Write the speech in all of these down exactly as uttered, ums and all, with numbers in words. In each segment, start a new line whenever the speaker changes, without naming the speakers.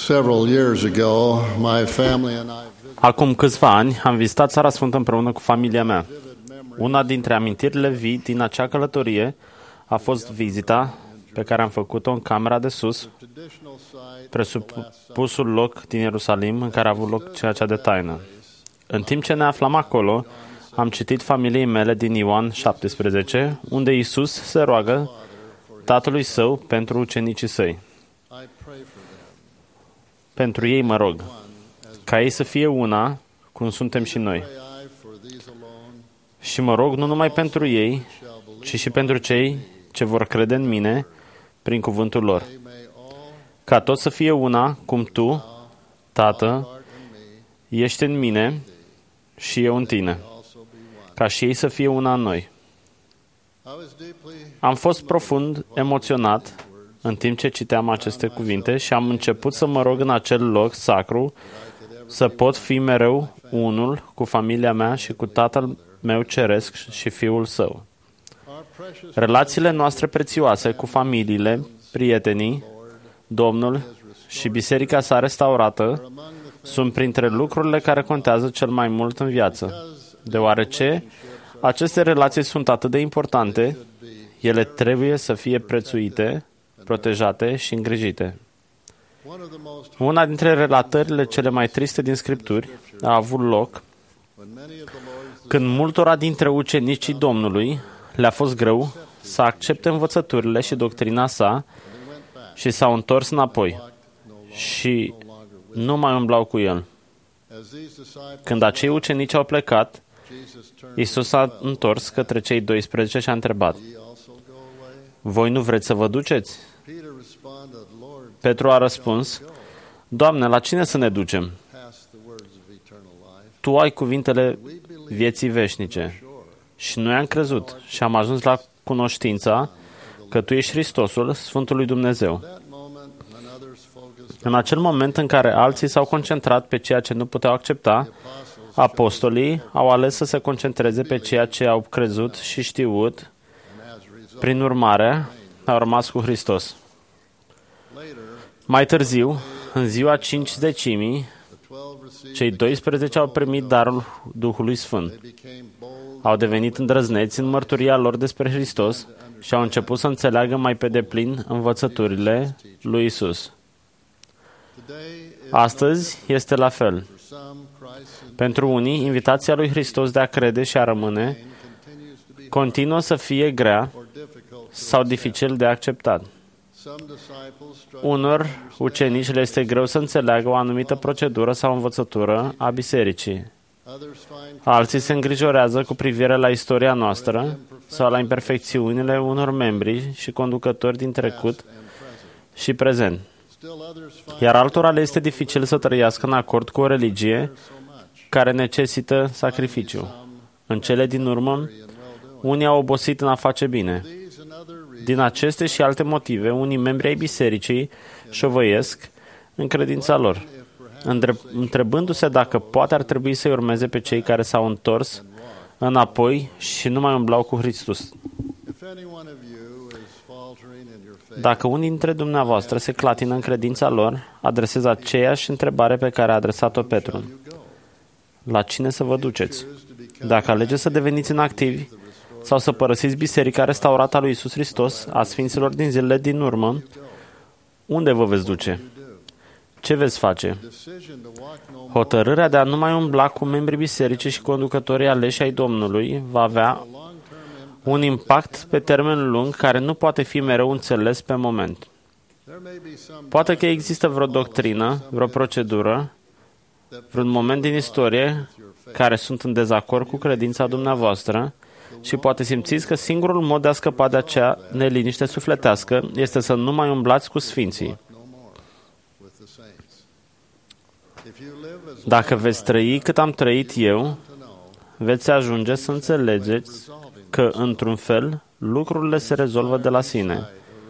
Several years ago, my family and I
Acum câțiva ani am vizitat Țara Sfântă împreună cu familia mea. Una dintre amintirile vii din acea călătorie a fost vizita pe care am făcut-o în camera de sus, presupusul loc din Ierusalim în care a avut loc ceea ce de taină. În timp ce ne aflam acolo, am citit familiei mele din Ioan șaptesprezece, unde Iisus se roagă Tatălui Său pentru ucenicii Săi. Pentru ei mă rog, ca ei să fie una, cum suntem și noi. Și mă rog nu numai pentru ei, ci și pentru cei ce vor crede în mine prin cuvântul lor. Ca toți să fie una, cum Tu, Tată, ești în mine și eu în Tine. Ca și ei să fie una în noi. Am fost profund emoționat în timp ce citeam aceste cuvinte și am început să mă rog în acel loc sacru să pot fi mereu unul cu familia mea și cu Tatăl meu ceresc și Fiul Său. Relațiile noastre prețioase cu familiile, prietenii, Domnul și biserica sa restaurată sunt printre lucrurile care contează cel mai mult în viață. Deoarece aceste relații sunt atât de importante, ele trebuie să fie prețuite, protejate și îngrijite. Una dintre relatările cele mai triste din Scripturi a avut loc când multora dintre ucenicii Domnului le-a fost greu să accepte învățăturile și doctrina sa și s-au întors înapoi și nu mai umblau cu el. Când acei ucenici au plecat, Iisus s-a întors către cei doisprezece și a întrebat: Voi nu vreți să vă duceți? Petru a răspuns: Doamne, la cine să ne ducem? Tu ai cuvintele vieții veșnice. Și noi am crezut și am ajuns la cunoștința că Tu ești Hristosul, Sfântul lui Dumnezeu. În acel moment în care alții s-au concentrat pe ceea ce nu puteau accepta, apostolii au ales să se concentreze pe ceea ce au crezut și știut. Prin urmare, au rămas cu Hristos. Mai târziu, în ziua Cincizecimii, cei doisprezece au primit darul Duhului Sfânt. Au devenit îndrăzneți în mărturia lor despre Hristos și au început să înțeleagă mai pe deplin învățăturile lui Isus. Astăzi este la fel. Pentru unii, invitația lui Hristos de a crede și a rămâne continuă să fie grea sau dificil de acceptat. Unor ucenici le este greu să înțeleagă o anumită procedură sau învățătură a bisericii. Alții se îngrijorează cu privire la istoria noastră sau la imperfecțiunile unor membri și conducători din trecut și prezent. Iar altora le este dificil să trăiască în acord cu o religie care necesită sacrificiu. În cele din urmă, unii au obosit în a face bine. Din aceste și alte motive, unii membri ai bisericii șovăiesc în credința lor, întrebându-se dacă poate ar trebui să-i urmeze pe cei care s-au întors înapoi și nu mai umblau cu Hristos. Dacă unii dintre dumneavoastră se clatină în credința lor, adresez aceeași întrebare pe care a adresat-o Petru. La cine să vă duceți? Dacă alegeți să deveniți inactivi sau să părăsiți biserica restaurată a lui Iisus Hristos, a sfinților din zilele din urmă, unde vă veți duce? Ce veți face? Hotărârea de a nu mai umbla cu membrii bisericii și conducătorii aleși ai Domnului va avea un impact pe termen lung care nu poate fi mereu înțeles pe moment. Poate că există vreo doctrină, vreo procedură, vreun moment din istorie care sunt în dezacord cu credința dumneavoastră și poate simțiți că singurul mod de a scăpa de acea neliniște sufletească este să nu mai umblați cu sfinții. Dacă veți trăi cât am trăit eu, veți ajunge să înțelegeți că, într-un fel, lucrurile se rezolvă de la sine.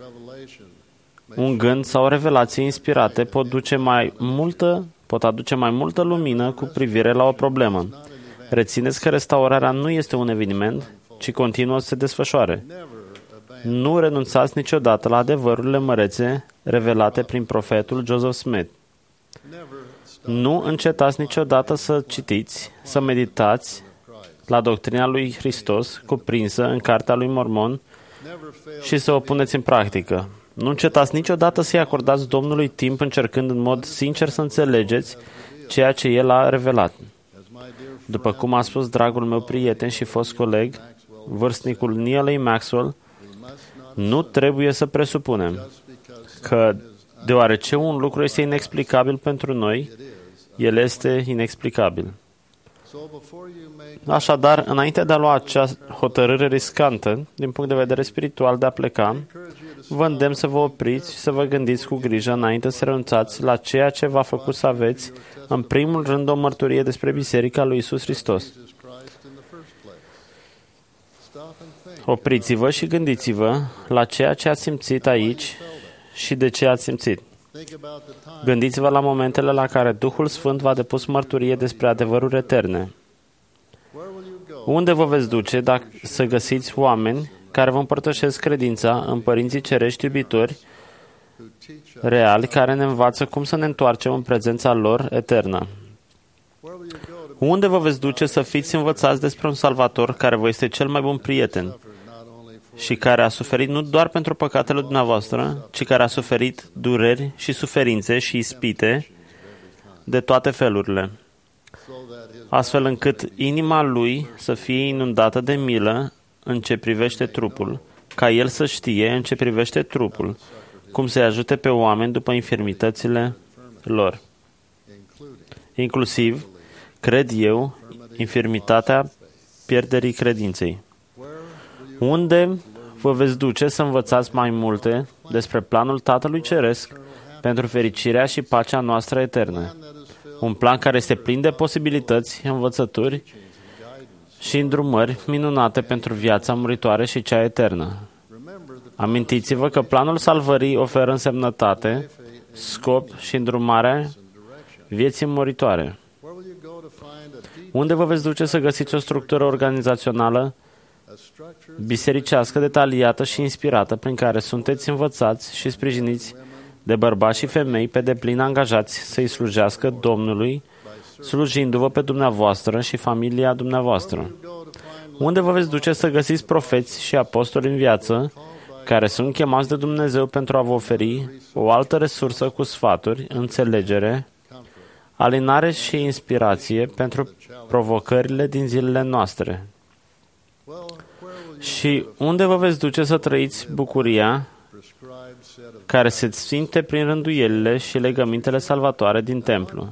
Un gând sau o revelație inspirate pot, duce mai multă, pot aduce mai multă lumină cu privire la o problemă. Rețineți că restaurarea nu este un eveniment, ci continuă să se desfășoare. Nu renunțați niciodată la adevărurile mărețe revelate prin profetul Joseph Smith. Nu încetați niciodată să citiți, să meditați la doctrina lui Hristos cuprinsă în Cartea lui Mormon și să o puneți în practică. Nu încetați niciodată să-i acordați Domnului timp încercând în mod sincer să înțelegeți ceea ce El a revelat. După cum a spus dragul meu prieten și fost coleg, vârstnicul Neal A. Maxwell, nu trebuie să presupunem că deoarece un lucru este inexplicabil pentru noi, el este inexplicabil. Așadar, înainte de a lua acea hotărâre riscantă, din punct de vedere spiritual de a pleca, vă îndemn să vă opriți și să vă gândiți cu grijă înainte să renunțați la ceea ce v-a făcut să aveți, în primul rând, o mărturie despre Biserica lui Iisus Hristos. Opriți-vă și gândiți-vă la ceea ce ați simțit aici și de ce ați simțit. Gândiți-vă la momentele la care Duhul Sfânt v-a depus mărturie despre adevăruri eterne. Unde vă veți duce dacă să găsiți oameni care vă împărtășesc credința în părinții cerești iubitori, reali, care ne învață cum să ne întoarcem în prezența lor eternă? Unde vă veți duce să fiți învățați despre un Salvator care vă este cel mai bun prieten și care a suferit nu doar pentru păcatele dumneavoastră, ci care a suferit dureri și suferințe și ispite de toate felurile, astfel încât inima Lui să fie inundată de milă în ce privește trupul, ca El să știe în ce privește trupul, cum să-i ajute pe oameni după infirmitățile lor. Inclusiv, cred eu, infirmitatea pierderii credinței. Unde vă veți duce să învățați mai multe despre planul Tatălui Ceresc pentru fericirea și pacea noastră eternă? Un plan care este plin de posibilități, învățături și îndrumări minunate pentru viața muritoare și cea eternă. Amintiți-vă că planul salvării oferă însemnătate, scop și îndrumarea vieții muritoare. Unde vă veți duce să găsiți o structură organizațională bisericească detaliată și inspirată, prin care sunteți învățați și sprijiniți de bărbați și femei pe deplin angajați să-i slujească Domnului, slujindu-vă pe dumneavoastră și familia dumneavoastră? Unde vă veți duce să găsiți profeți și apostoli în viață, care sunt chemați de Dumnezeu pentru a vă oferi o altă resursă cu sfaturi, înțelegere, alinare și inspirație pentru provocările din zilele noastre? Și unde vă veți duce să trăiți bucuria care se simte prin rânduielile și legămintele salvatoare din templu?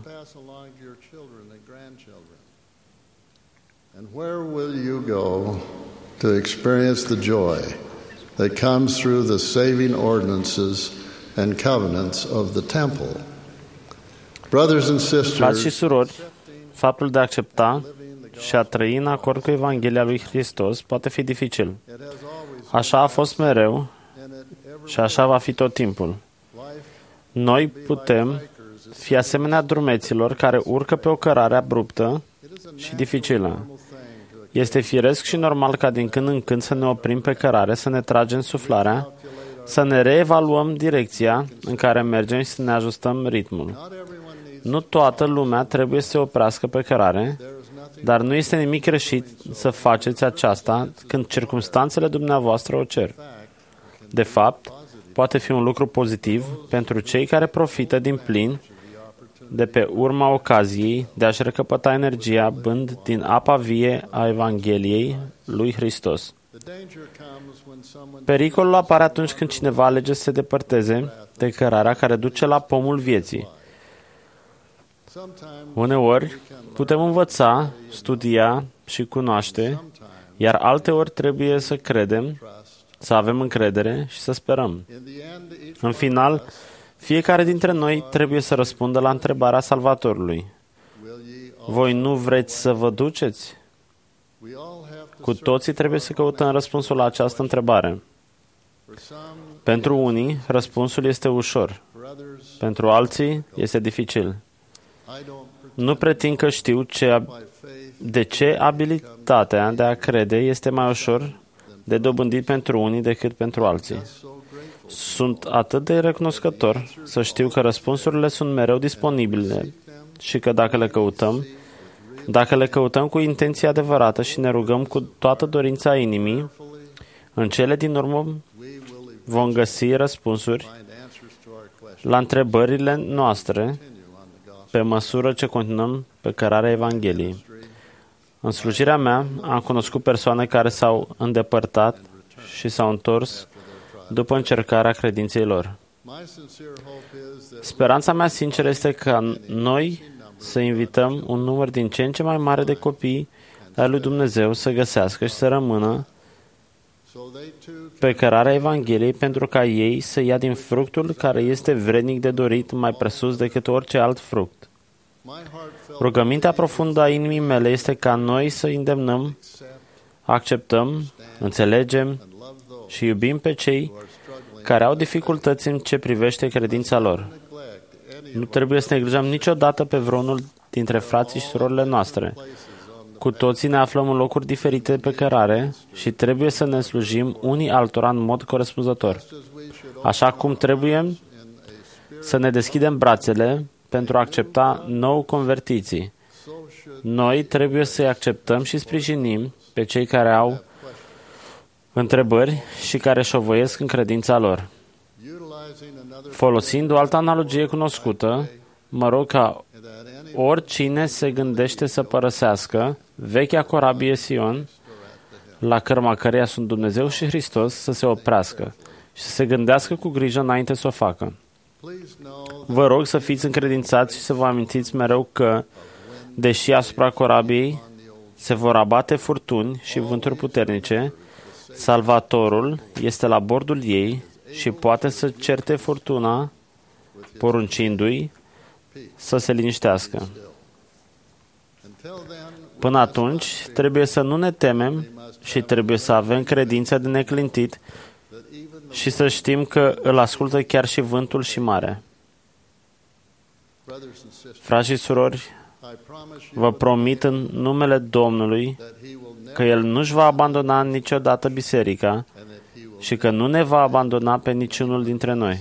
And where will you go to experience the joy that comes through the saving ordinances and covenants of the temple? Brothers and sisters,
frați și surori, faptul de a accepta și a trăi în acord cu Evanghelia lui Hristos poate fi dificil. Așa a fost mereu și așa va fi tot timpul. Noi putem fi asemenea drumeților care urcă pe o cărare abruptă și dificilă. Este firesc și normal ca din când în când să ne oprim pe cărare, să ne tragem suflarea, să ne reevaluăm direcția în care mergem și să ne ajustăm ritmul. Nu toată lumea trebuie să se oprească pe cărare, dar nu este nimic greșit să faceți aceasta când circumstanțele dumneavoastră o cer. De fapt, poate fi un lucru pozitiv pentru cei care profită din plin de pe urma ocaziei de a-și recăpăta energia bând din apa vie a Evangheliei lui Hristos. Pericolul apare atunci când cineva alege să se depărteze de cărarea care duce la pomul vieții. Uneori putem învăța, studia și cunoaște, iar alteori trebuie să credem, să avem încredere și să sperăm. În final, fiecare dintre noi trebuie să răspundă la întrebarea Salvatorului. Voi nu vreți să vă duceți? Cu toții trebuie să căutăm răspunsul la această întrebare. Pentru unii, răspunsul este ușor. Pentru alții, este dificil. Nu pretind că știu ce, de ce abilitatea de a crede este mai ușor de dobândit pentru unii decât pentru alții. Sunt atât de recunoscător să știu că răspunsurile sunt mereu disponibile și că dacă le căutăm, dacă le căutăm cu intenție adevărată și ne rugăm cu toată dorința inimii, în cele din urmă vom găsi răspunsuri la întrebările noastre pe măsură ce continuăm pe cărarea Evangheliei. În slujirea mea am cunoscut persoane care s-au îndepărtat și s-au întors după încercarea credinței lor. Speranța mea sinceră este ca noi să invităm un număr din ce în ce mai mare de copii ai lui Dumnezeu să găsească și să rămână pe cărarea Evangheliei pentru ca ei să ia din fructul care este vrednic de dorit mai presus decât orice alt fruct. Rugămintea profundă a inimii mele este ca noi să îndemnăm, acceptăm, înțelegem și iubim pe cei care au dificultăți în ce privește credința lor. Nu trebuie să neglijăm niciodată pe vreunul dintre frații și surorile noastre. Cu toții ne aflăm în locuri diferite pe cărare și trebuie să ne slujim unii altora în mod corespunzător. Așa cum trebuie să ne deschidem brațele pentru a accepta nou convertiții. Noi trebuie să-i acceptăm și sprijinim pe cei care au întrebări și care șovăiesc în credința lor. Folosind o altă analogie cunoscută, mă rog ca oricine se gândește să părăsească vechea corabie Sion, la cărma căreia sunt Dumnezeu și Hristos, să se oprească și să se gândească cu grijă înainte să o facă. Vă rog să fiți încredințați și să vă amintiți mereu că, deși asupra corabiei se vor abate furtuni și vânturi puternice, Salvatorul este la bordul ei și poate să certe furtuna, poruncindu-i să se liniștească. Până atunci, trebuie să nu ne temem și trebuie să avem credința de neclintit și să știm că îl ascultă chiar și vântul și marea. Frați și surori, vă promit în numele Domnului că El nu-și va abandona niciodată biserica și că nu ne va abandona pe niciunul dintre noi.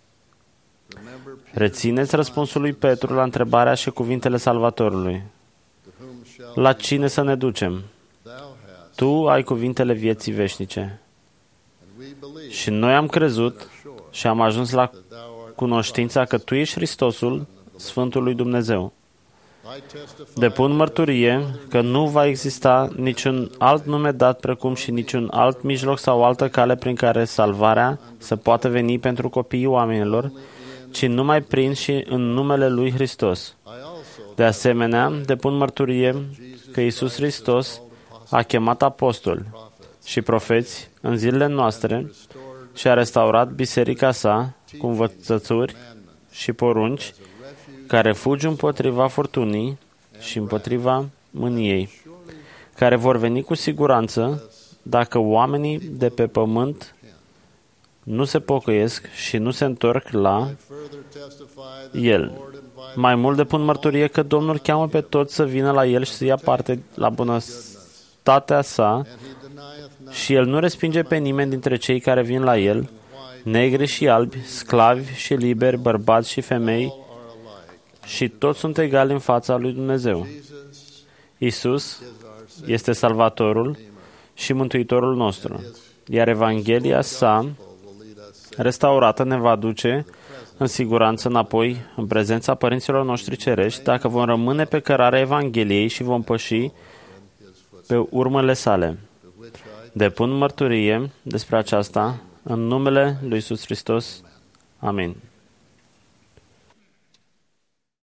Rețineți răspunsul lui Petru la întrebarea și cuvintele Salvatorului. La cine să ne ducem? Tu ai cuvintele vieții veșnice. Și noi am crezut și am ajuns la cunoștința că Tu ești Hristosul, Sfântul lui Dumnezeu. Depun mărturie că nu va exista niciun alt nume dat precum și niciun alt mijloc sau altă cale prin care salvarea să poată veni pentru copiii oamenilor, ci numai prin și în numele lui Hristos. De asemenea, depun mărturie că Iisus Hristos a chemat apostoli și profeți în zilele noastre și a restaurat biserica sa cu învățături și porunci care fugi împotriva furtunii și împotriva mâniei, care vor veni cu siguranță dacă oamenii de pe pământ nu se pocăiesc și nu se întorc la El. Mai mult depun mărturie că Domnul cheamă pe toți să vină la El și să ia parte la bunătatea sa și El nu respinge pe nimeni dintre cei care vin la El, negri și albi, sclavi și liberi, bărbați și femei, și toți sunt egali în fața lui Dumnezeu. Iisus este Salvatorul și Mântuitorul nostru, iar Evanghelia sa restaurată ne va duce în siguranță înapoi în prezența părinților noștri cerești dacă vom rămâne pe cărarea Evangheliei și vom păși pe urmele sale. Depun mărturie despre aceasta în numele lui Iisus Hristos. Amin.